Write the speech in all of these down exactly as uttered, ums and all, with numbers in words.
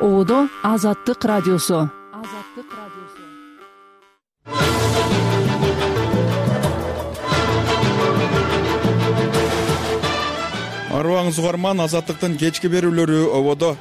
Ободо Азаттык радиосу. Азаттык радиосу. Арбаңыз угарман, Азаттыктын кечки берүүлөрү ободо.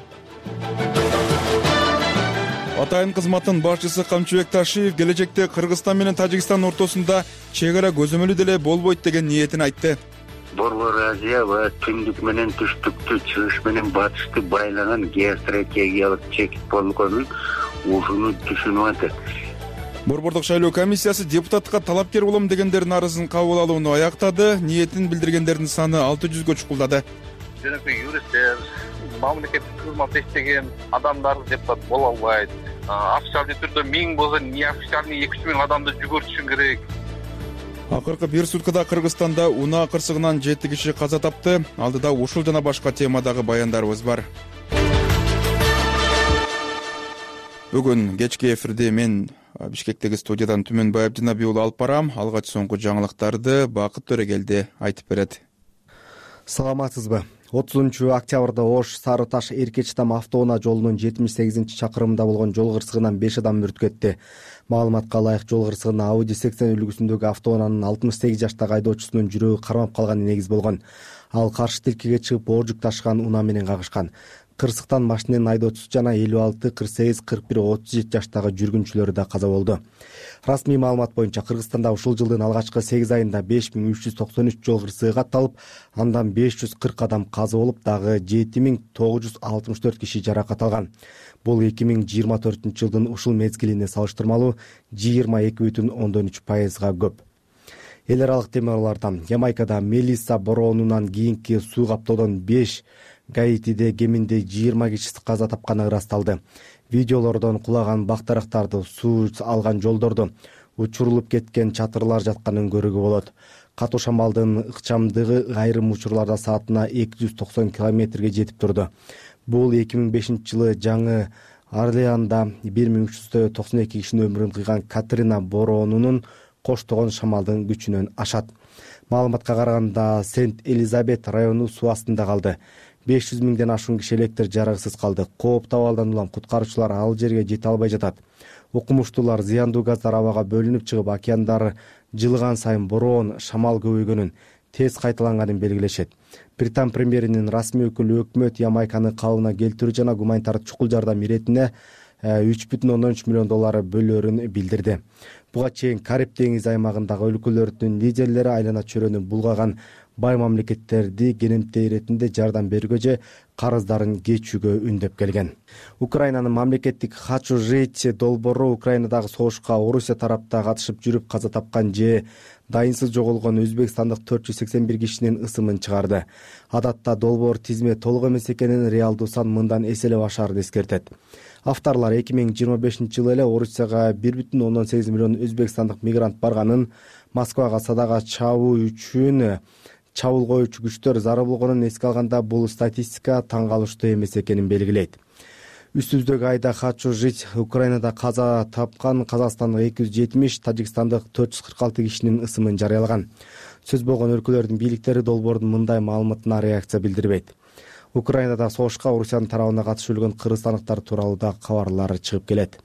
Атайын кызматтын башчысы Камчыбек Ташиев келечекте Кыргызстан менен Тажикстан ортосунда чек ара көзөмөлү деле болбойт деген ниетин айтты. Борбор Азия ва түндүк менен түштүктү, чыгыш менен батышты байлаган геостратегиялык чек болгонун ушуну түшүнүп атат. Борбордук шайлоо комиссиясы депутатка талапкер болом дегендердин арызын кабыл алууну аяктады. Ниетин билдиргендердин саны алты жүзгө чукулдады. Жөнөкөй юристтер, мамлекеттик кызмат иштеген адамдар депутат боло албайт. Официалдуу түрдө миң болсо, неофициальный эки жүз миң адамды жүгүртүшүң керек. Акыркы бир суткада Кыргызстанда унаа кырсыгынан жети киши каза тапты. Алдыда ушул жана башка темадагы баяндарыбыз бар. Бүгүн кечки эфирде мен Бишкектеги студиядан Түмөнбай Абдинаби уулу алып барам. Алгач соңку жаңылыктарды Бакыт Төрөгелди айтып берет. Саламатсызбы? отузунчу октябрда Ош Сары Таш Эркеч Там автоунаа жолунун жетимиш сегизинчи чакырымында болгон жол кырсыгынан беш адам мүрт кетти. Маалыматка ылайык, жол кырсыгына Audi сексен үлгүсүндөгү автоунаанын алтымыш сегиз жаштагы айдоочусунун жүрөгү кармап калганы негиз болгон. Ал каршы тилкеге чыгып оор жүк ташыган унаа менен кагышкан. Кырсыктан машинанын айдоочусу жана элүү алты, кырк сегиз, кырк бир, отуз жети жаштагы жүргүнчүлөрү да каза болду. Расмий маалымат боюнча Кыргызстанда ушул жылдын алгачкы сегиз айында беш миң үч жүз токсон үч жол кырсыгы катталып, андан беш жүз кырк адам каза болуп, дагы жети миң тогуз жүз алтымыш төрт киши жаракат алган. Бул эки миң жыйырма төртүнчү жылдын ушул мезгилине салыштырмалуу жыйырма эки бүтүн ондон үч пайызга көп. Эл аралык темалардан Ямайкада Мелисса бороонунан кийинки суу каптоодон беш, Гаитиде кеминде жыйырма киши каза тапканы ырасталды. Видеолордон кулаган бактарактарды, суу алган жолдорду, учурулуп кеткен чатырлар жатканын көрүүгө болот. Катуу шамалдын ыкчамдыгы айрым учурларда саатына эки жүз токсон километрге жетип турду. Бул эки миң бешинчи жылы Жаңы Орлеанда бир миң үч жүз токсон эки кишинин өмүрүн кыйган Катрина бороонунун коштогон шамалдын күчүнөн ашат. Маалыматка караганда Сент Элизабет району суу астында калды. беш жүз миңден ашуун киши электр жарыгысыз калды. Кооптуу абалдан улам куткаруучулар ал жерге жете албай жатат. Окумуштуулар зыяндуу газдар абага бөлүнүп чыгып, океандар жылыган сайын бороон, шамал көбөйгөнүн, тез кайталанганын белгилешет. Британ премьеринин расмий өкүлү өкмөт Ямайканы калыбына келтирүү жана гуманитардык чукул жардам иретине үч бүтүн ондон үч миллион доллар бөлөөрүн билдирди. Буга чейин Кариб деңизи аймагындагы өлкөлөрдүн лидерлери айлана чөйрөнү булгаган бай мамлекеттерди кенемтээ иретинде жардам берүүгө же карыздарын кечүүгө үндөп келген. Украинанын мамлекеттик катчу Жить долбоору Украинадагы согушка Орусия тарапта катышып жүрүп каза тапкан же дайынсыз жоголгон өзбекстандык төрт жүз сексен бир кишинин ысымын чыгарды. Адатта долбоор тизме толук эмес экенин, реалдуу сан мындан эселеп ашаарын эскертет. Авторлор эки миң жыйырма бешинчи жылы эле Орусияга бир бүтүн ондон сегиз миллион өзбекстандык мигрант барганын, Москвага садага чабуу үчүн чабуул коюучу күчтөр зарыл болгонун эске алганда, бул статистика таң калыштуу эмес экенин белгилейт. Үстүбүздөгү айда катчу Жить Украинада каза тапкан казакстандык эки жүз жетимиш, тажикстандык төрт жүз кырк алты кишинин ысымын жарыялаган. Сөз болгон өлкөлөрдүн бийликтери долбоордун мындай маалыматына реакция билдирбейт. Украинада согушка Орусиянын тарабына катышып жүргөн кыргызстандыктар тууралуу да кабарлар чыгып келет.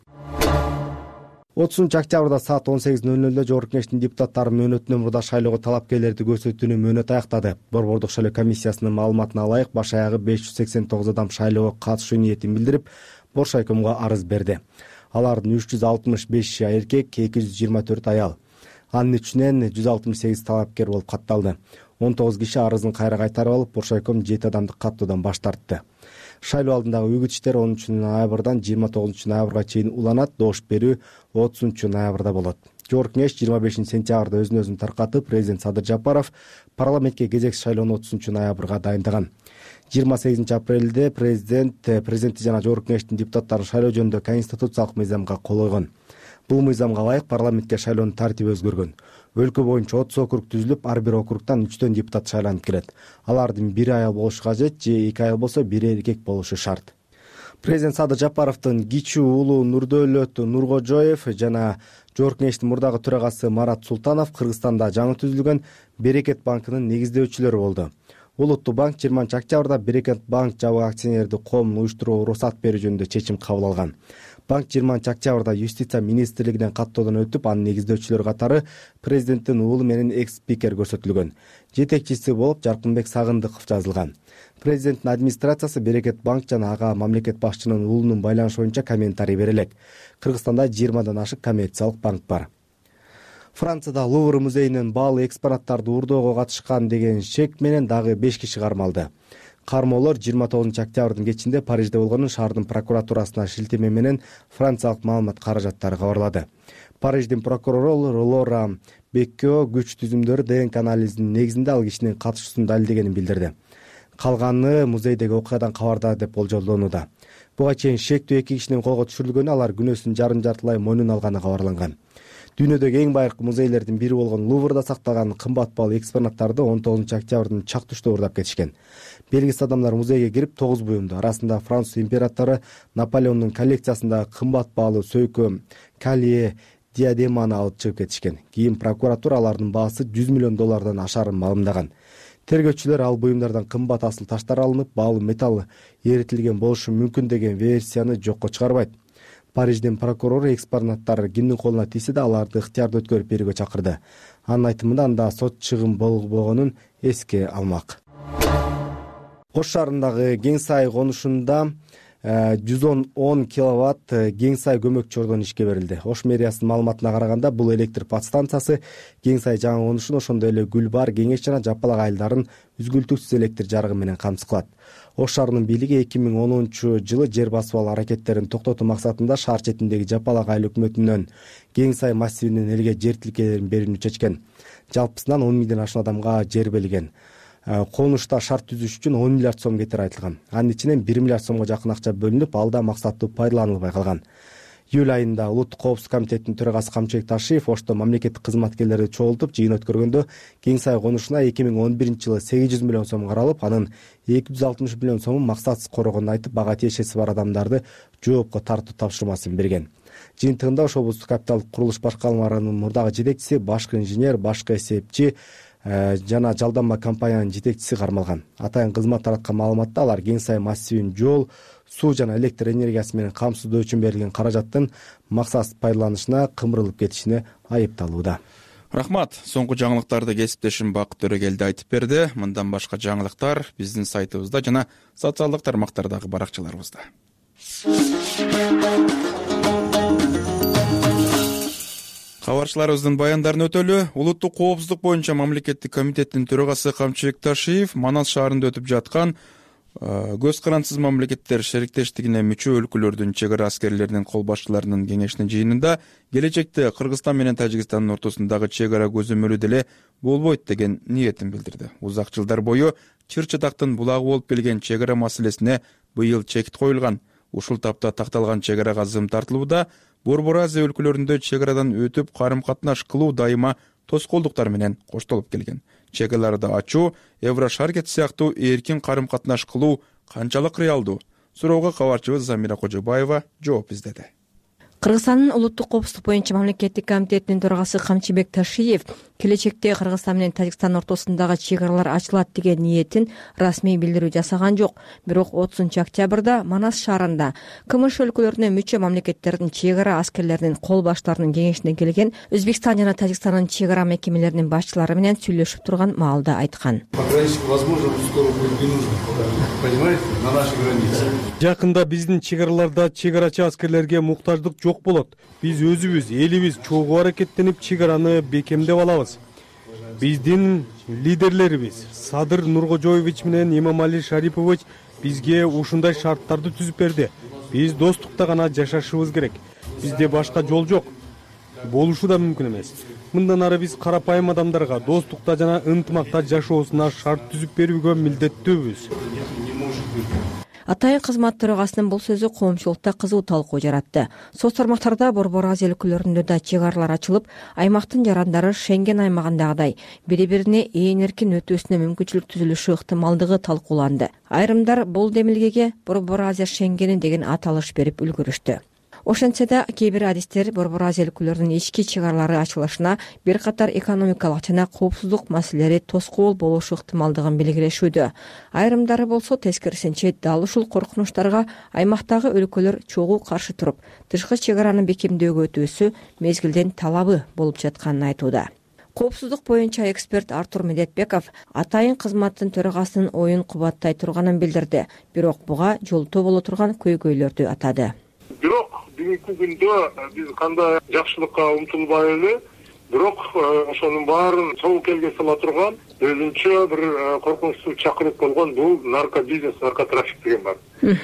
отузунчу октябрда саат он сегиз ноль нолдо Жогорку Кеңештин депутаттары мөөнөтүнөн мурда шайлоого талапкерлерди көрсөтүүнү мөөнөт аяктады. Борбордук шайлоо комиссиясынын маалыматына ылайык, баш аягы беш жүз сексен тогуз адам шайлоого катышуу ниетин билдирип, Бош айкомго арыз берди. Алардын үч жүз алтымыш беши эркек, эки жүз жыйырма төртү аял. Анын ичинен жүз алтымыш сегиз талапкер болуп катталды. он тогуз киши арызын кайра кайтарып алып, Бош айком жети адамды каттуудан баш тартты. Шайлоо алдындагы үгүт иштери онунчу ноябрдан жыйырма тогузунчу ноябрга чейин уланат, добуш берүү отузунчу ноябрда болот. Жогорку Кеңеш жыйырма бешинчи сентябрда өзүн өзүн таркатып, президент Садыр Жапаров парламентке кезекси шайлоону отузунчу ноябрга дайындаган. жыйырма сегизинчи апрелде президент, президенти жана Жогорку Кеңештин депутаттары шайлоо жөнүндө конституциялык мыйзамга кол койгон. Бул мыйзамга ылайык парламентке шайлоонун тартиби өзгөргөн. Өлкө боюнча отуз округ түзүлүп, ар бир округтан үчтөн депутат шайланып келет. Алардын бири аял болушу кажет, же эки аял болсо бири эркек болушу шарт. Президент Садыр Жапаровдун кичүү уулу Нурдөөлөт Нуркожоев жана Жогорку Кеңештин мурдагы төрагасы Марат Султанов Кыргызстанда жаңы түзүлгөн Берекет банкынын негиздөөчүлөрү болду. Улуттук банк жыйырманчы октябрда Берекет банк жабык акционердик коомун уюштурууга уруксат берүү жөнүндө чечим кабыл алган. Банк жыйырманчы октябрда Юстиция министрлигинен каттоодон өтүп, анын негиздөөчүлөрү катары президенттин уулу менен экс-спикер көрсөтүлгөн. Жетекчиси болуп Жаркынбек Сагындыков жазылган. Президенттин администрациясы Берекет банк жана ага мамлекет башчынын уулунун байланышы боюнча комментарий бере элек. Кыргызстанда жыйырмадан ашык коммерциялык банк бар. Францияда Лувр музейинен баалуу экспонаттарды уурдоого катышкан деген шек менен дагы беш киши кармалды. Кармоолор жыйырма тогузунчу октябрдын кечинде Парижде болгонун шаардын прокуратурасына шилтеме менен франциялык маалымат каражаттары кабарлады. Париждин прокурору Лора Беккё күч түзүмдөрү ДНК анализинин негизинде ал кишинин катышуусун далилдегенин билдирди. Калганы музейдеги окуядан кабарда деп болжолдонууда. Буга чейин шектүү эки кишинин колго түшүрүлгөнү, алар күнөөсүн жарым жартылай мойнуна алганы кабарланган. Дүйнөдөгү эң байыркы музейлердин бири болгон Луврда сакталган кымбат баалуу экспонаттарды он тогузунчу октябрдын чак түштө уурдап кетишкен. Белгисиз адамдар музейге кирип тогуз буюмду, арасында Француз императору Наполеондун коллекциясындагы кымбат баалуу сөйкө колье диадеманы алып чыгып кетишкен. Кийин прокуратура алардын баасы жүз миллион доллардан ашарын маалымдаган. Тергөөчүлөр ал буюмдардан кымбат асыл таштар алынып, баалуу металл эритилген болушу мүмкүн деген версияны жокко чыгарбайт. Париждин прокурору экспонаттар кимдин колуна тийсе да аларды ыктыярды өткөрүп берүүгө чакырды. Анын айтымында анда сот чыгым болбогонун эске алмак. Ош шаарындагы Кең Сай конушунда жүз он киловатт Кең Сай көмөк чордон ишке берилди. Ош мэриясынын маалыматына караганда, бул электр подстанциясы Кең Сай жаңы конушун, ошондой эле Гүлбар, Кеңеш жана Жапалак айылдарын үзгүлтүксүз электр жарыгы менен камсыз кылат. Ош шаарынын бийлиги эки миң онунчу жылы жер басып алуу аракеттерин токтотуу максатында шаар четиндеги Жапалак айыл өкмөтүнөн Кең Сай массивинен элге жер тилкелерин берүүнү чечкен. Жалпысынан он миңден ашуун адамга жер берилген. Конушта шарт түзүш үчүн он миллиард сом кетир айтылган. Анын ичинен бир миллиард сомго жакын акча бөлүнүп, алда максаттуу пайдаланылбай калган. Июль айында Улуттук коопсуздук комитетинин төрагасы Камчыбек Ташиев Ошто мамлекеттик кызматкерлерди чогултуп жыйын өткөргөндө Кең Сай конушуна эки миң он биринчи жылы сегиз жүз миллион сом каралып, анын эки жүз алтымыш миллион сомун максатсыз корогонун айтып, бага тиешеси бар адамдарды жоопко тартуу тапшырмасын берген. Жыйынтыгында Ош облустук капиталдык курулуш башкармаларынын мурдагы жетекчиси, башкы инженер, башкы эсепчи жана жалданма компаниянын жетекчиси кармалган. Атайын кызмат тараткан маалыматта алар Кең Сай массивин жол, суу жана электр энергиясы менен камсыздоо үчүн берилген каражаттын максатсыз пайдаланышына кымырылып кетишине айыпталууда. Рахмат. Соңку жаңылыктарды кесиптешим Бакыт Төрөгелди айтып берди. Мындан башка жаңылыктар биздин сайтыбызда жана социалдык тармактардагы баракчаларыбызда. Кабарчыларыбыздын баяндарын өтөлү. Улуттук коопсуздук боюнча мамлекеттик комитеттин төрагасы Камчыбек Ташиев Манас шаарында өтүп жаткан көз карансыз мамлекеттер шериктештигине мүчө өлкөлөрдүн чек ара аскерлеринин кол башчыларынын кеңешинин жыйынында келечекте Кыргызстан менен Тажикстандын ортосундагы чек ара көзөмөлү деле болбойт деген ниетин билдирди. Узак жылдар бою чыр чатактын булагы болуп келген чек ара маселесине быйыл чекит коюлган. Ушул тапта такталган чек арага зым тартылууда, Борбор Азия өлкөлөрүндө чек арадан өтүп карым катнаш кылуу дайыма тоскоолдуктар менен коштолуп келген. Чек араларды ачуу, Еврошаркет сыяктуу эркин карым катнаш кылуу канчалык реалдуу? Суроого кабарчыбыз Замира Кожобаева жооп издеди. Кыргызстандын улуттук коопсуздук боюнча мамлекеттик комитетинин төрагасы Камчыбек Ташиев келечекте Кыргызстан менен Тажикстан ортосундагы чек аралар ачылат деген ниетин расмий билдирүү жасаган жок. Бирок отузунчу октябрда Манас шаарында КМШ өлкөлөрүнө мүчө мамлекеттердин чек ара аскерлеринин кол баштарынын кеңешине келген Өзбекстан жана Тажикстандын чек ара мекемелеринин башчылары менен сүйлөшүп турган маалда айткан. Жакында биздин чек араларда чек арачы аскерлерге муктаждык жок болот. Биз өзүбүз, элибиз чогуу аракеттенип чек араны бекемдеп алабыз. Биздин лидерлерибиз Садыр Нуркожоевич менен Имамали Шарипович бизге ушундай шарттарды түзүп берди. Биз достукта гана жашашыбыз керек. Бизде башка жол жок. Болушу да мүмкүн эмес. Мындан ары биз карапайым адамдарга достукта жана ынтымакта жашоосуна шарт түзүп берүүгө милдеттүүбүз. Атайын кызмат төрагасынын бул сөзү коомчулукта кызуу талкуу жаратты. Соц тармактарда Борбор Азия өлкөлөрүндө да чек аралар ачылып, аймактын жарандары Шенген аймагындагыдай бири-бирине ээн эркин өтүүсүнө мүмкүнчүлүк түзүлүшү ыктымалдыгы талкууланды. Айрымдар бул демилгеге Борбор Азия Шенгени деген аталыш берип үлгүрүштү. Ошентсе да кээ бир адистер Борбор Азия өлкөлөрүнүн ички чек аралары ачылышына бир катар экономикалык жана коопсуздук маселелери тоскоол болушу ыктымалдыгын белгилешүүдө. Айрымдары болсо тескерисинче дал ушул коркунучтарга аймактагы өлкөлөр чогуу каршы туруп, тышкы чек араны бекемдөөгө өтүүсү мезгилдин талабы болуп жатканын айтууда. Коопсуздук боюнча эксперт Артур Медетбеков атайын кызматтын төрагасынын оюн кубаттай турганын билдирди. Бирок буга жолтоо боло турган көйгөйлөрдү атады. Бирок бүгүнкү күндө биз кандай жакшылыкка умтулбайлы, бирок ошонун баарын чогуу келге сала турган өзүнчө бир коркунучтуу чакырык болгон бул наркобизнес, наркотрафик деген бар.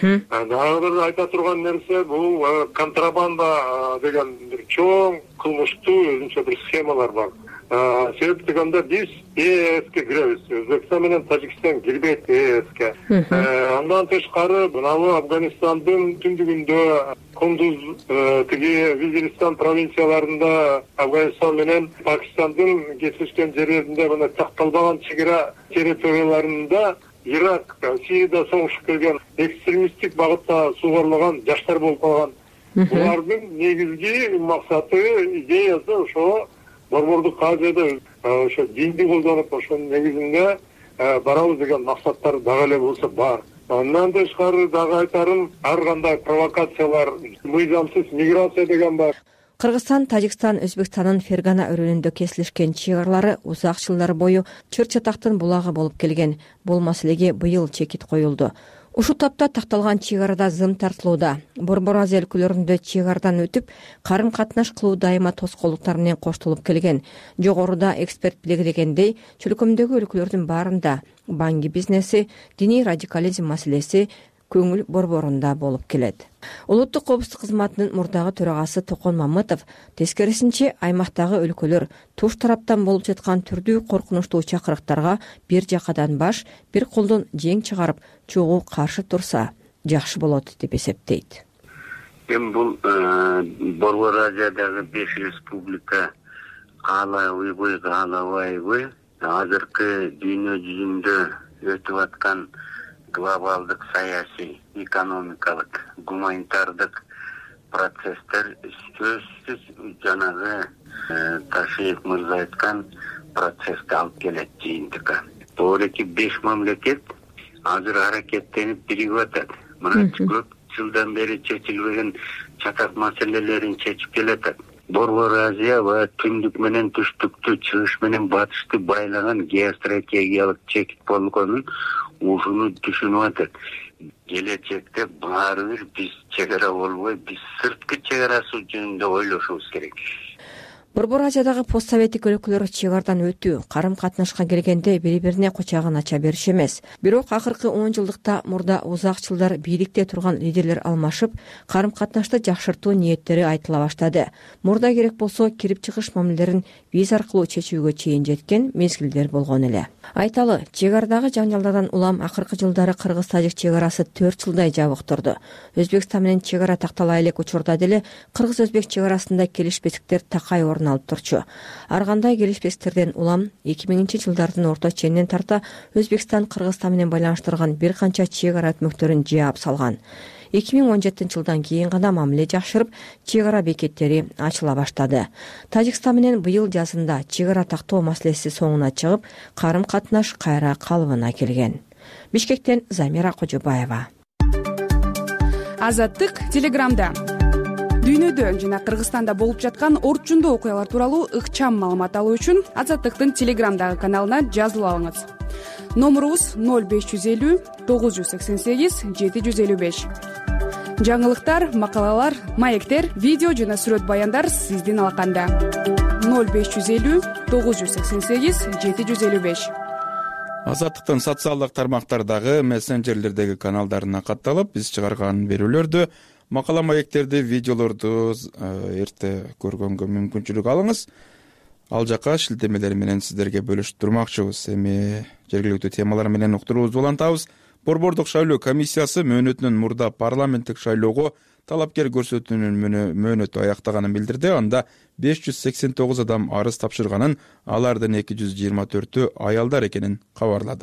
Дагы бир айта турган нерсе бул контрабанда деген бир чоң кылмыштуу өзүнчө бир схемалар бар. Себеп дегенде биз ЭСке киребиз. Өзбекстан менен Тажикстан кирбейт ЭСке. Андан тышкары мынабу Афганистандын түндүгүндө Кундуз тиги Визиристан провинцияларында Афганистан менен Пакистандын кесишкен жерлеринде мына такталбаган чек ара территорияларында Ирак, Сирияда соңушуп келген экстремисттик багытта сугарылган жаштар болуп калган. Булардын негизги максаты, идеясы ошо Борбордук Азияда ошо динди колдонуп, ошонун негизинде барабыз деген максаттар дагы эле болсо бар. Андан тышкары дагы айтарым, ар кандай провокациялар, мыйзамсыз миграция деген бар. Кыргызстан, Тажикстан, Өзбекстандын Фергана өрөөнүндө кесилишкен чек аралары узак жылдар бою чыр-чатактын булагы болуп келген. Бул маселеге быйыл чекит коюлду. Ушул тапта такталган чек арада зым тартылууда. Борбор Азия өлкөлөрүндө чек арадан өтүп, карым катнаш кылуу дайыма тоскоолдуктар менен коштолуп келген. Жогоруда эксперт белгилегендей, чөлкөмдөгү өлкөлөрдүн баарында банги бизнеси, диний радикализм маселеси көңүл борборунда болуп келет. Улуттук коопсуздук кызматынын мурдагы төрагасы Токон Мамытов тескерисинче аймактагы өлкөлөр туш тараптан болуп жаткан түрдүү коркунучтуу чакырыктарга бир жакадан баш, бир колдон жең чыгарып, чогуу каршы турса жакшы болот деп эсептейт. Эми бул Борбор Азиядагы беш республика каалайбы, каалабайбы, азыркы дүйнө жүзүндө өтүп аткан глобалдык саясий, экономикалык, гуманитардык процесстер сөзсүз жанагы Ташиев мырза айткан процесске алып келет жыйынтыкка. Туура эки беш мамлекет азыр аракеттенип биригип атат. Мына көп жылдан бери чечилбеген чатак маселелерин чечип келатат. Борбор Азия ва түндүк менен түштүктү, чыгыш менен батышты байлаган геостратегиялык чекит болгонун ушуну түшүнүп атат. Келечекте баарыбир биз чек ара болбой, биз сырткы чек арасы жөнүндө ойлошубуз керек. Борбор Азиядагы постсоветтик өлкөлөр чек арадан өтүү, карым катнашка келгенде бири-бирине кучагын ача бериш эмес. Бирок акыркы он жылдыкта мурда узак жылдар бийликте турган лидерлер алмашып, карым катнашты жакшыртуу ниеттери айтыла баштады. Мурда керек болсо кирип чыгыш мамилелерин виз аркылуу чечүүгө чейин жеткен мезгилдер болгон эле. Айталы, чек арадагы жаңжалдардан улам акыркы жылдары Кыргыз-Тажик чек арасы төрт жылдай жабык турду. Өзбекстан менен чек ара тактала элек учурда деле Кыргыз-Өзбек чек арасында келишпестиктер такай орун алып турчу. Ар кандай келишпестиктерден улам эки миңинчи жылдардын орто ченинен тарта Өзбекстан Кыргызстан менен байланыштырган бир канча чек ара өтмөктөрүн жаап салган. эки миң он жетинчи жылдан кийин гана мамиле жакшырып, чек ара бекеттери ачыла баштады. Тажикстан менен быйыл жазында чек ара тактоо маселеси соңуна чыгып, карым катнаш кайра калыбына келген. Бишкектен Замира Кожобаева. Азаттык телеграмда. Дүйнөдө жана Кыргызстанда болуп жаткан орчундуу окуялар тууралуу ыкчам маалымат алуу үчүн Азаттыктын телеграмдагы каналына жазылып алыңыз. Номурубуз ноль беш жүз элүү тогуз жүз сексен сегиз жети жүз элүү беш. Жаңылыктар, макалалар, маектер, видео жана сүрөт баяндар сиздин алаканда. ноль беш жүз элүү тогуз жүз сексен сегиз жети жүз элүү беш. Азаттыктын социалдык тармактардагы, мессенджерлердеги каналдарына катталып, биз чыгарган берүүлөрдү, макала маектерди, видеолорду эрте көргөнгө мүмкүнчүлүк алыңыз. Ал жака шилтемелер менен сиздерге бөлүшүп турмакчыбыз. Эми жергиликтүү темалар менен уктуруубузду улантабыз. Борбордук шайлоо комиссиясы мөөнөтүнүн мурда парламенттик шайлоого талапкер көрсөтүүнүн мөөнөтү аяктаганын билдирди. Анда беш жүз сексен тогуз адам арыз тапшырганын, алардын эки жүз жыйырма төртү аялдар экенин кабарлады.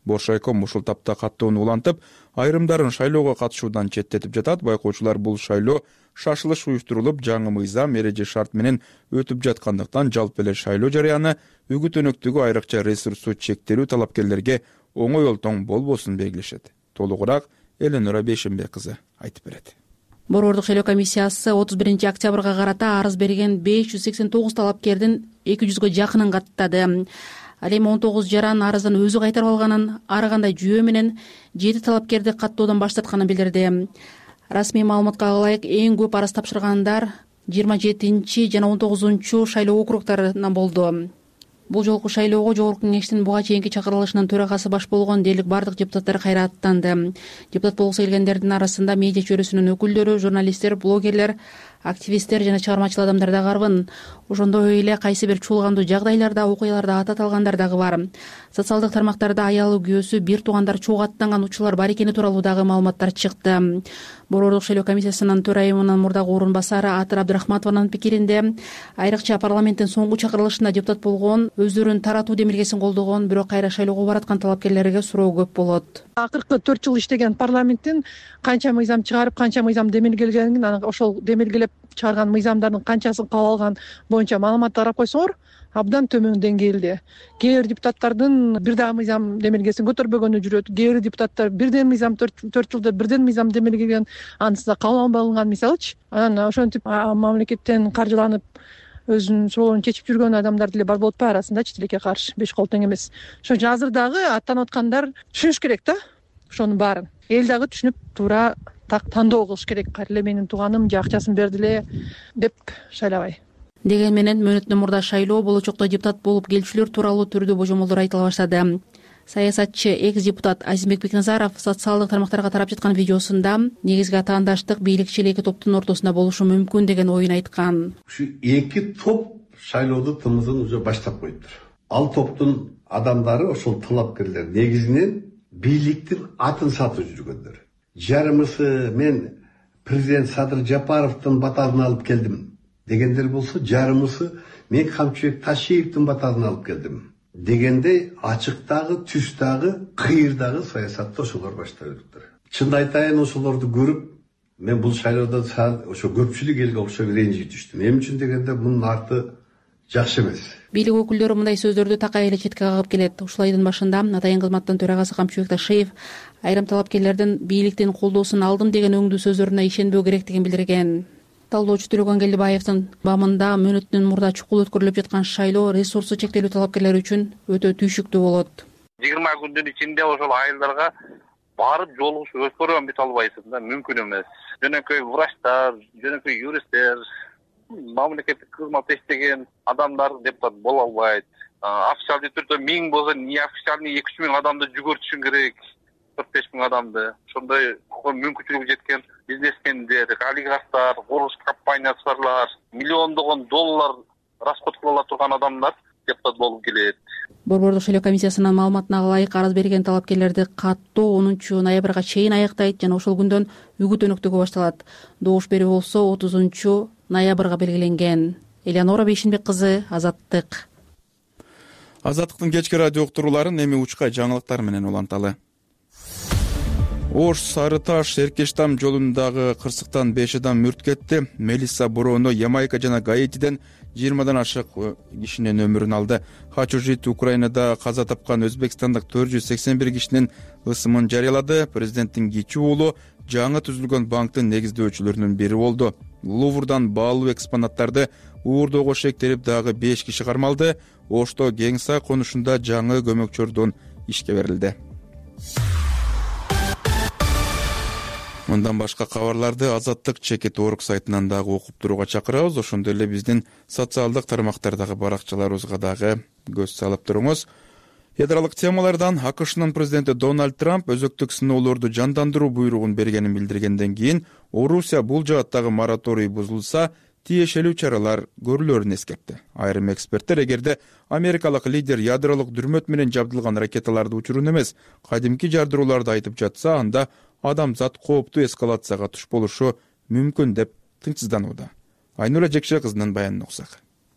Боршайком ушул тапта каттоону улантып, айрымдарын шайлоого катышуудан четтетип жатат. Байкоочулар бул шайлоо шашылыш уюштурулуп, жаңы мыйзам, эреже шарт менен өтүп жаткандыктан жалпы эле шайлоо жарыяны үгүт өнөктүгү айрыкча ресурсу чектелүү талапкерлерге оңой олтоң болбосун белгилешет. Толугураак Эленора Бейшенбек кызы айтып берет. Борбордук шайлоо комиссиясы отуз биринчи октябрга карата арыз берген беш жүз сексен тогуз талапкердин эки жүзгө жакынын каттады. Ал эми он тогуз жаран арызын өзү кайтарып алганын, ар кандай жүйө менен жети талапкерди каттоодон баш тартканын билдирди. Расмий маалыматка ылайык эң көп арыз тапшыргандар жыйырма жетинчи жана он тогузунчу шайлоо округдарынан болду. Бул жолку шайлоого жогорку кеңештин буга чейинки чакырылышынын төрагасы баш болгон дээрлик бардык депутаттар кайра аттанды. Депутат болгусу келгендердин арасында медиа чөйрөсүнүн өкүлдөрү, журналисттер, блогерлер, активисттер жана чыгармачыл адамдар да карбын. Ошондой эле кайсы бир чуулгандуу жагдайларда, окуяларда ат аталгандар дагы бар. Социалдык тармактарда аялы, күйөөсү, бир туугандар чууга аттанган учурлар бар экени тууралуу дагы маалыматтар чыкты. Борбордук шайлоо комиссиясынын төрайымынын мурдагы орун басары Атыр Абдрахматованын пикиринде, айрыкча парламенттин соңку чакырылышында депутат болгон, өздөрүн таратуу демилгесин колдогон, бирок кайра шайлоого бараткан талапкерлерге суроо көп болот. Акыркы төрт жыл иштеген парламенттин канча мыйзам чыгарып, канча мыйзам демилгелгенин, анан ошол демилгелеп чыгарган мыйзамдардын канчасын кабыл алган боюнча маалымат карап койсоңор, абдан төмөн деңгээлде. Кээ бир депутаттардын бир дагы мыйзам демилгесин көтөрбөгөнү жүрөт. Кээ бир депутаттар бирден мыйзам төрт жылда бирден мыйзам демилгеген, анысы да кабыл алынбаган мисалычы. Анан ошентип мамлекеттен каржыланып өзүнүн суроолорун чечип жүргөн адамдар деле бар болуп атпайбы арасында, тилекке каршы беш кол тең эмес. Ошон үчүн азыр дагы аттанып аткандар түшүнүш керек да, ошонун баарын. Эл дагы түшүнүп туура тандоо кылыш керек. Кайра эле менин тууганым же акчасын берди эле деп шайлабай. Деген менен мөөнөттөн мурда шайлоо болочокто депутат болуп келчүлөр тууралуу түрдүү божомолдор айтыла баштады. Саясатчы экс-депутат Азимбек Бекназаров социалдык тармактарга тарап жаткан видеосунда негизги атаандаштык бийликчил эки топтун ортосунда болушу мүмкүн деген оюн айткан. Ушу эки топ шайлоодо тымызын уже баштап коюптур. Ал топтун адамдары ошол талапкерлер негизинен бийликтин атын сатып жүргөндөр. Жарымысы мен президент Садыр Жапаровдун баталын алып келдим дегендер болсо, жарымысы мен Камчыбек Ташиевдин баталын алып келдим дегенде ачыктагы, түстагы, кыйырдагы саясатты ошолор баштап жүрүптүр. Чынды айтайын, ошолорду көрүп мен бул шайлоодо ошо көпчүлүк элге окшоп ренжип түштүм. Эмне үчүн дегенде мунун арты жакшы эмес. Бийлик өкүлдөрү мындай сөздөрдү такай эле четке кагып келет. Ушул айдын башында Атайын кызматтын төрагасы Камчыбек Ташиев айрым талапкерлердин бийликтин колдоосун алдым деген өңдүү сөздөрүнө ишенбөө керектигин билдирген. Талоочу Төлөгөн Келдибаевдин бамында мөөнөттөн мурда чукул өткөрүлүп жаткан шайлоо ресурсу чектелүү талапкерлер үчүн өтө түйшүктүү болот. жыйырма күндүн ичинде ошол айылдарга барып жолугушуп өткөрүп бите албайсың да, мүмкүн эмес. Жөнөкөй врачтар, жөнөкөй юристтер, мамлекеттик кызмат иштеген адамдар депутат боло албайт. Официалдуу түрдө миң болсо, неофициальный эки үч миң адамды жүгөртүшүң керек, төрт беш миң адамды. Ошондой мүмкүнчүлүгү жеткен бизнесмендер, олигархтар, курулуш компаниялар, миллиондогон доллар расход кыла турган адамдар депутат болуп келет. Борбордук шайлоо комиссиясынын маалыматына ылайык арыз берген талапкерлерди каттоо онунчу ноябрга чейин аяктайт жана ошол күндөн үгүт өнөктүгү башталат. Добуш берүү болсо отузунчу ноябрга белгиленген. Эленора Бейшенбек кызы, Азаттык. Азаттыктын кечки радио уктурууларын эми учка жаңылыктар менен уланталы. Ош Сары Таш Эркештам жолундагы кырсыктан беш адам мүрт кетти. Мелисса Борооно Ямайка жана Гаитиден жыйырмадан ашык кишинин өмүрүн алды. Хачужит Украинада каза тапкан өзбекстандык төрт жүз сексен бир кишинин ысымын жарыялады. Президенттин кичи уулу жаңы түзүлгөн банктын негиздөөчүлөрүнүн бири болду. Луврдан баалуу экспонаттарды уурдоого шектелип дагы беш киши кармалды. Ошто Кеңсай конушунда жаңы көмөкчөрдөн ишке берилди. Мындан башка кабарларды Азаттык чекит орг сайтынан дагы окуп турууга чакырабыз. Ошондой эле биздин социалдык тармактардагы баракчаларыбызга дагы көз салып туруңуз. Ядролук темалардан АКШнын президенти Дональд Трамп өзөктүк сыноолорду жандандыруу буйругун бергенин билдиргенден кийин Орусия бул жааттагы мораторий бузулса, тиешелүү чаралар көрүлөрүн эскертти. Айрым эксперттер эгерде америкалык лидер ядролук дүрмөт менен жабдылган ракеталарды учурун эмес, кадимки жардырууларды айтып жатса, анда адамзат кооптуу эскалацияга туш болушу мүмкүн деп тынчсызданууда. Айнура Жекше кызынын баянын уксак.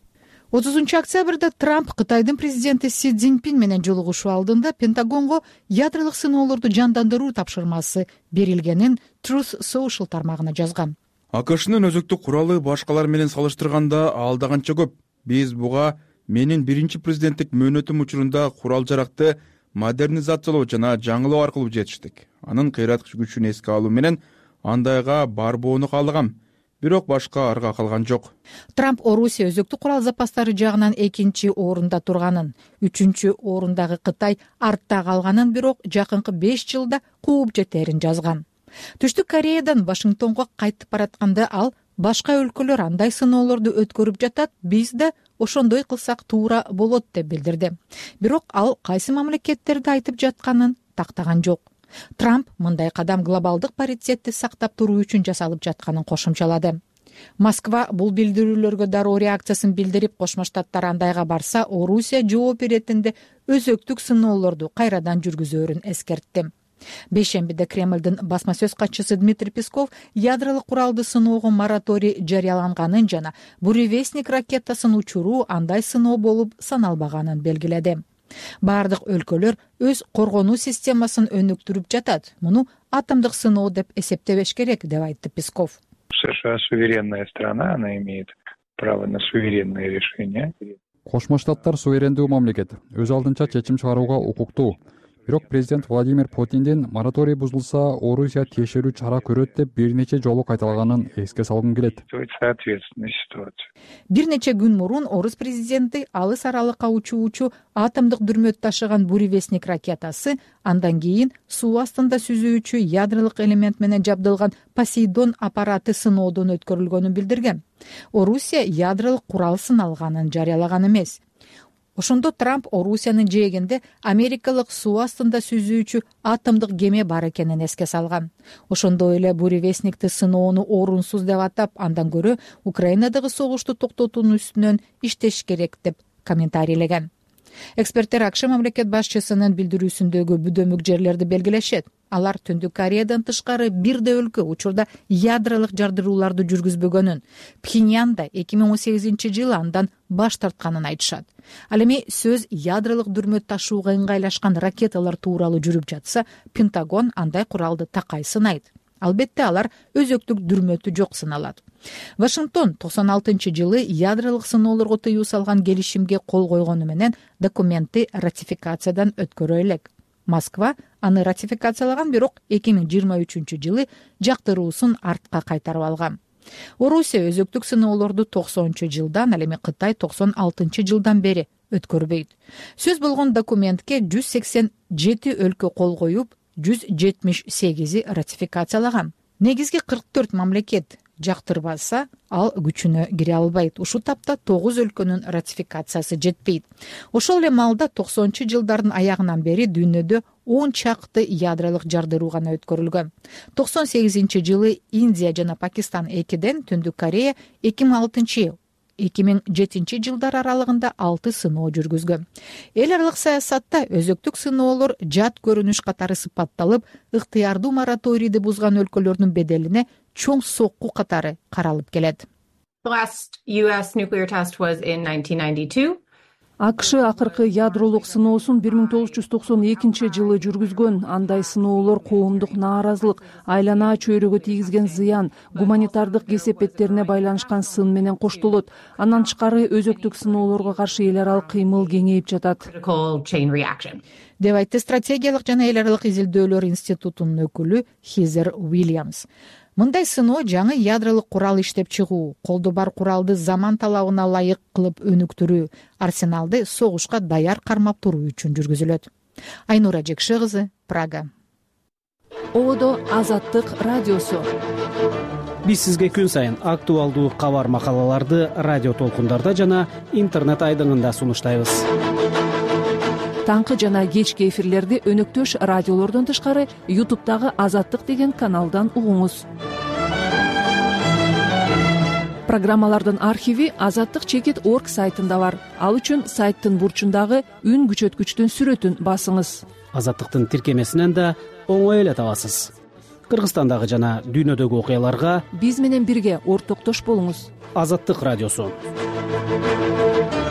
отузунчу октябрда Трамп Кытайдын президенти Си Цзиньпин менен жолугушуу алдында Пентагонго ядролук сыноолорду жандандыруу тапшырмасы берилгенин Truth Social тармагына жазган. АКШнын өзөктүк куралы башкалар менен салыштырганда алда канча көп. Биз буга менин биринчи президенттик мөөнөтүм учурунда курал жаракты модернизациялоо жана жаңылоо аркылуу жетиштик. Анын кыйраткыч күчүн эске алуу менен андайга барбоону каалагам. Бирок башка арга калган жок. Трамп Орусия өзөктүк курал запастары жагынан экинчи орунда турганын, үчүнчү орундагы Кытай артта калганын, бирок жакынкы беш жылда кууп жетерин жазган. Түштүк Кореядан Вашингтонго кайтып баратканда ал башка өлкөлөр андай сыноолорду өткөрүп жатат, биз да ошондой кылсак туура болот деп билдирди. Бирок ал кайсы мамлекеттерди айтып жатканын тактаган жок. Трамп мындай кадам глобалдык паритетти сактап туруу үчүн жасалып жатканын кошумчалады. Москва бул билдирүүлөргө дароо реакциясын билдирип, Кошмо Штаттар андайга барса, Орусия жооп беретинде өзөктүк сыноолорду кайрадан жүргүзөөрүн эскертти. Бейшембиде Кремлдин басма сөз катчысы Дмитрий Песков ядролук куралды сыноого мораторий жарыяланганын жана буревестник ракетасын учуруу андай сыноо болуп саналбаганын белгиледи. Бардык өлкөлөр өз коргонуу системасын өнүктүрүп жатат. Муну атомдук сыноо деп эсептебеш керек, деп айтты Песков. США суверенная страна, она имеет право на суверенные решения. Кошмо Штаттар суверендүү мамлекет, өз алдынча чечим чыгарууга укуктуу. Бирок президент Владимир Путиндин мораторий бузулса, Орусия тиешелүү чара көрөт деп бир нече жолу кайталаганын эске салгым келет. Соответственная ситуация. Бир нече күн мурун Орус президенти алыс аралыкка учуучу атомдук дүрмөт ташыган буревестник ракетасы, андан кийин суу астында сүзүүчү ядролук элемент менен жабдылган Посейдон аппараты сыноодон өткөрүлгөнүн билдирген. Орусия ядролук курал сыналганын жарыялаган эмес. Ошондо Трамп Орусиянын жээгинде америкалык суу астында сүзүүчү атомдук кеме бар экенин эске салган. Ошондой эле буревестникти сыноону орунсуз деп атап, андан көрө Украинадагы согушту токтотуунун үстүнөн иштеш керек деп комментарийлеген. Эксперттер АКШ мамлекет башчысынын билдирүүсүндөгү бүдөмүк жерлерди белгилешет. Алар Түндүк Кореядан тышкары бир да өлкө учурда ядролук жардырууларды жүргүзбөгөнүн, Пхеньянда эки миң он сегизинчи жылы андан баш тартканын айтышат. Ал эми сөз ядролук дүрмөт ташууга ыңгайлашкан ракеталар тууралуу жүрүп жатса, Пентагон андай куралды такай сынайт. Албетте алар өзөктүк дүрмөтү жок сыналат. Вашингтон токсон алтынчы жылы ядролук сыноолорго тыюу салган келишимге кол койгону менен документти ратификациядан өткөрө элек. Москва аны ратификациялаган, бирок эки миң жыйырма үчүнчү жылы жактыруусун артка кайтарып алган. Орусия өзөктүк сыноолорду токсонунчу жылдан, ал эми Кытай токсон алтынчы жылдан бери өткөрбөйт. Сөз болгон документке жүз сексен жети өлкө кол коюп, жүз жетимиш сегизи ратификациялаган. Негизги кырк төрт мамлекет жактырбаса, ал күчүнө кире албайт. Ушул тапта тогуз өлкөнүн ратификациясы жетпейт. Ошол эле маалда токсонунчу жылдардын аягынан бери дүйнөдө он чакты ядролук жардыруу гана өткөрүлгөн. токсон сегизинчи жылы Индия жана Пакистан экиден, Түндүк Корея эки миң алтынчы эки миң жетинчи жылдар аралыгында алты сыноо жүргүзгөн. Эл аралык саясатта өзөктүк сыноолор жат көрүнүш катары сыпатталып, ыктыярдуу мораторийди бузган өлкөлөрдүн беделине чоң сокку катары каралып келет. АКШ акыркы ядролук сыноосун бир миң тогуз жүз токсон экинчи жылы жүргүзгөн. Андай сыноолор коомдук нааразылык, айлана чөйрөгө тийгизген зыян, гуманитардык кесепеттерине байланышкан сын менен коштолот. Андан тышкары өзөктүк сыноолорго каршы эл аралык кыймыл кеңейип жатат, деп айтты стратегиялык жана эл аралык изилдөөлөр институтунун өкүлү Хизер Уильямс. Мындай сыноо жаңы ядролук курал иштеп чыгуу, колдо бар куралды заман талабына ылайык кылып өнүктүрүү, арсеналды согушка даяр кармап туруу үчүн жүргүзүлөт. Айнура Жекше кызы, Прага. Ободо Азаттык радиосу. Биз сизге күн сайын актуалдуу кабар макалаларды радио толкундарда жана интернет айдыңында сунуштайбыз. Таңкы жана кечки эфирлерди өнөктөш радиолордон тышкары ютубтагы Азаттык деген каналдан угуңуз. Программалардын архиви азаттык чекит точка орг сайтында бар. Ал үчүн сайттын бурчундагы үн күчөткүчтүн сүрөтүн басыңыз. Азаттыктын тиркемесинен да оңой эле табасыз. Кыргызстандагы жана дүйнөдөгү окуяларга биз менен бирге ортоктош болуңуз. Азаттык радиосу.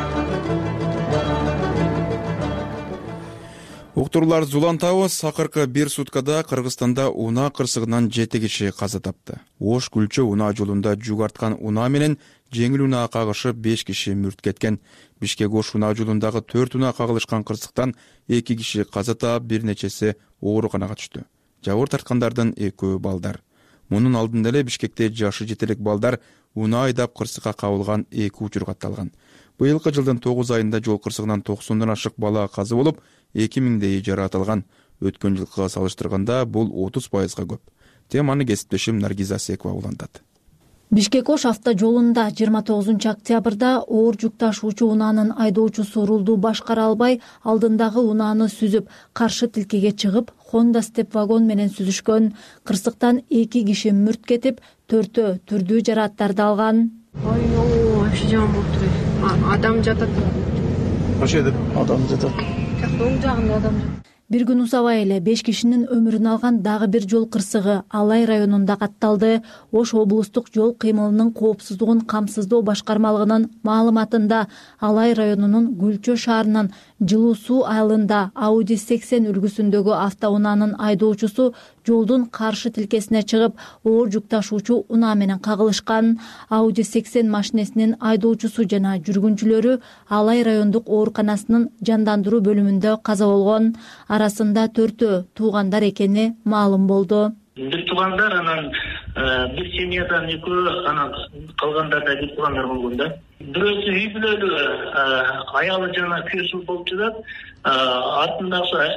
уктуруулар зулантабыз. Акыркы бир суткада Кыргызстанда унаа кырсыгынан жети киши каза тапты. Ош Күлчө унаа жолунда жүк арткан унаа менен жеңил унаа кагышып беш киши мүрт кеткен. Бишкек Ош унаа жолундагы төрт унаа кагылышкан кырсыктан эки киши каза таап, бир нечеси ооруканага түштү. Жабыр тарткандардын экөө балдар. Мунун алдында эле Бишкекте жашы жете элек балдар унаа айдап кырсыкка кабылган эки учур катталган. Быйылкы жылдын тогуз айында жол кырсыгынан токсондон ашык бала каза болуп, эки миңдей жаратылган. Өткөн жылкыга салыштырганда бул отуз пайызга көп. Теманы кесиптешим Наргиза Асекова улантат. Бишкек Ош авто жолунда жыйырма тогузунчу октябрда оор жүк ташуучу унаанын айдоочусу рулду башкара албай, алдындагы унааны сүзүп, каршы тилкеге чыгып, Honda степ вагон менен сүзүшкөн. Кырсыктан эки киши мүрт кетип, төртөө түрдүү жарааттарды алган. Ой, вообще жаман болуп туруп. Адам жатат. Ошол жерде адам жатат. Оң жагында адам жатат. Бир күн усабай эле беш кишинин өмүрүн алган дагы бир жол кырсыгы Алай районунда катталды. Ош облустук жол кыймылынын коопсуздугун камсыздоо башкармалыгынын маалыматында Алай районунун Күлчө шаарынын Жылуу суу айылында Audi сексен үлгүсүндөгү автоунаанын айдоочусу жолдун каршы тилкесине чыгып, оор жүк ташуучу унаа менен кагылышкан. Audi сексен машинесинин айдоочусу жана жүргүнчүлөрү Алай райондук ооруканасынын жандандыруу бөлүмүндө каза болгон. Арасында төртөө туугандар экени маалым болду. Бир туугандар, анан бир семьядан экөө, анан калгандарда бир туугандар болгон да. Бирөөсү үй бүлөлүү, аялы жана күйөөсү болуп жатат. Артындагы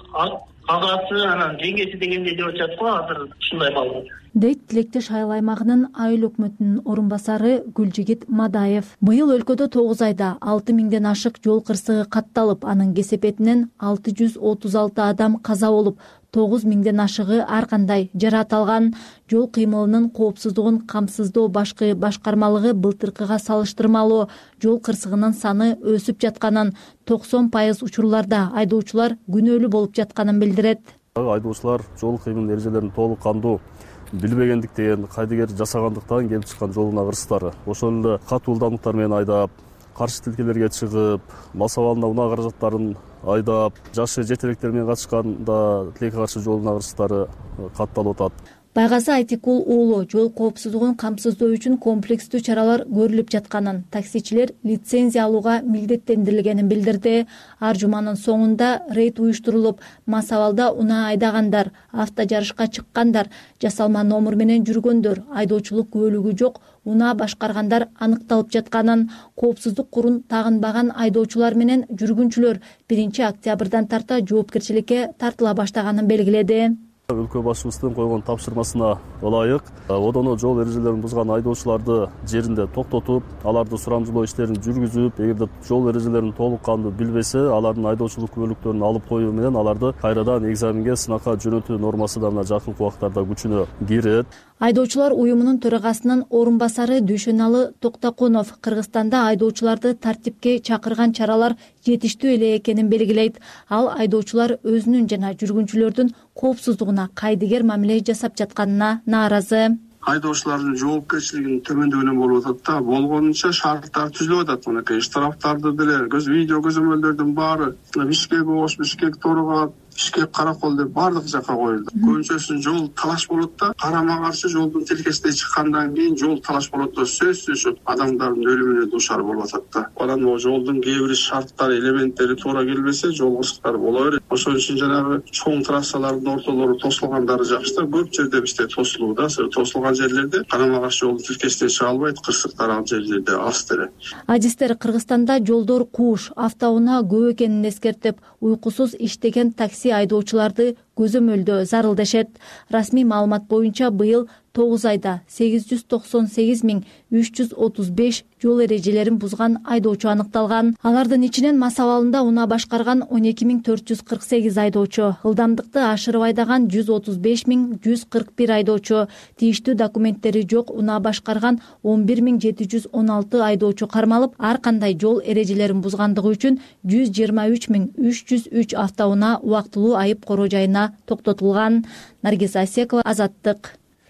агасы, анан жеңеси дегендей деп атат го, азыр ушундай маалым. дейт Тилектеш айыл аймагынын айыл өкмөтүнүн орун басары Гүлжигит Мадаев. Быйыл өлкөдө тогуз айда алты миңден ашык жол кырсыгы катталып, анын кесепетинен алты жүз отуз алты адам каза болуп, тогуз миңден ашыгы ар кандай жараат алган. Жол кыймылынын коопсуздугун камсыздоо башкы башкармалыгы былтыркыга салыштырмалуу жол кырсыгынын саны өсүп жатканын, токсон пайыз учурларда айдоочулар күнөөлүү болуп жатканын билдирет. Айдоочулар жол кыймылынын эрежелерин толук кандуу билбегендиктен, кайдыгер жасагандыктан келип чыккан жол унаа кырсыктары. Ошол эле катуу ылдамдыктар менен айдап, каршы тилкелерге чыгып, мас абалында унаа каражаттарын айдап, жашы жетелектер менен катышканда тилекке каршы жол унаа кырсыктары катталып атат. Байгазы Айтикул уулу жол коопсуздугун камсыздоо үчүн комплекстүү чаралар көрүлүп жатканын, таксичилер лицензия алууга милдеттендирилгенин билдирди. Ар жуманын соңунда рейд уюштурулуп, мас абалда унаа айдагандар, автожарышка чыккандар, жасалма номер менен жүргөндөр, айдоочулук күбөлүгү жок унаа башкаргандар аныкталып жатканын, коопсуздук курун тагынбаган айдоочулар менен жүргүнчүлөр биринчи октябрдан тарта жоопкерчиликке тартыла баштаганын белгиледи. Өлкө башчыбыздын койгон тапшырмасына ылайык одоно жол эрежелерин бузган айдоочуларды жеринде токтотуп, аларды сурамжылоо иштерин жүргүзүп, эгерде жол эрежелерин толук кандуу билбесе, алардын айдоочулук күбөлүктөрүн алып коюу менен аларды кайрадан экзаменге, сынакка жөнөтүү нормасы да мына жакынкы убактарда күчүнө кирет. Айдоочулар уюмунун төрагасынын орун басары Дүйшөналы Токтокунов Кыргызстанда айдоочуларды тартипке чакырган чаралар жетиштүү эле экенин белгилейт. Ал айдоочулар өзүнүн жана жүргүнчүлөрдүн коопсуздугуна кайдыгер мамиле жасап жатканына нааразы. Айдоочулардын жоопкерчилигинин төмөндөгүнөн болуп атат да, болгонунча шарттар түзүлүп атат. Мынакей штрафтарды деле, көз видео көзөмөлдөрдүн баары Бишкек, Ош, Бишкек, Торгат, Бишкек, Каракол деп бардык жака коюлду. Көбүнчөсү жол талаш болот да, карама каршы жолдун тилкесине чыккандан кийин жол талаш болот да, сөзсүз адамдардын өлүмүнө дуушар болуп атат да. Анан могу жолдун кээ бир шарттары, элементтери туура келбесе, жол кырсыктары боло берет. Ошон үчүн жанагы чоң трассалардын ортолору тосулгандары жакшы да, көп жерде бизде тосулууда. Тосулган жерлерде карама каршы жолдун тилкесине чыга албайт, кырсыктар ал жерлерде аз деле. Адистер Кыргызстанда жолдор кууш, автоунаа көп экенин эскертип, уйкусуз иштеген такси айдоочуларды көзөмөлдөө зарыл дешет. Расмий маалымат боюнча быйыл тогуз айда сегиз жүз токсон сегиз миң үч жүз отуз беш жол эрежелерин бузган айдоочу аныкталган. Алардын ичинен мас абалында унаа башкарган он эки миң төрт жүз кырк сегиз айдоочу, ылдамдыкты ашырып айдаган жүз отуз беш миң жүз кырк бир айдоочу, тийиштүү документтери жок унаа башкарган он бир миң жети жүз он алты айдоочу кармалып, ар кандай жол эрежелерин бузгандыгы үчүн жүз жыйырма үч миң үч жүз үч автоунаа убактылуу айып короо жайына токтотулган. Наргиза Асекова, Азаттык.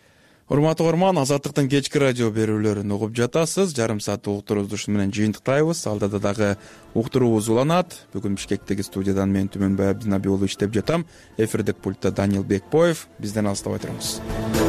урматтуу угарман, Азаттыктын кечки радио берүүлөрүн угуп жатасыз. Жарым сааттык уктуруубузду ушу менен жыйынтыктайбыз. Алдыда дагы уктуруубуз уланат. Бүгүн Бишкектеги студиядан мен Түмөнбай Абдинабий уулу иштеп жатам. Эфирдик пультта Даниил Бекбоев. Бизден алыстабай туруңуз.